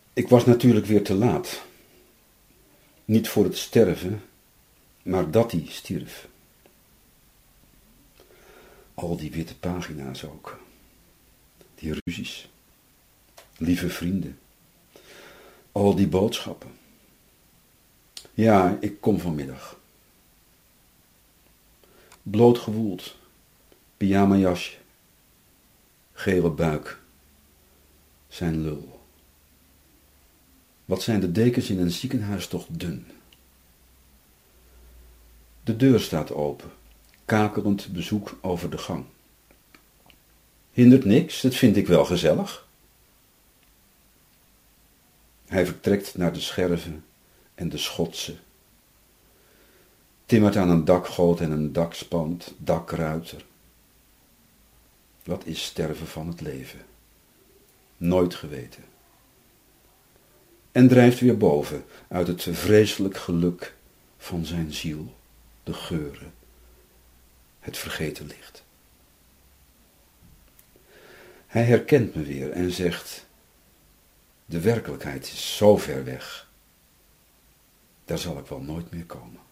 Ik was natuurlijk weer te laat. Niet voor het sterven, maar dat hij stierf. Al die witte pagina's ook. Die ruzies. Lieve vrienden. Al die boodschappen. Ja, ik kom vanmiddag. Blootgewoeld. Pyjamajasje. Gele buik. Zijn lul. Wat zijn de dekens in een ziekenhuis toch dun. De deur staat open. Kakelend bezoek over de gang. Hindert niks, dat vind ik wel gezellig. Hij vertrekt naar de scherven en de schotsen. Timmert aan een dakgoot en een dakspand, dakruiter. Wat is sterven van het leven? Nooit geweten. En drijft weer boven uit het vreselijk geluk van zijn ziel, de geuren, het vergeten licht. Hij herkent me weer en zegt, de werkelijkheid is zo ver weg, daar zal ik wel nooit meer komen.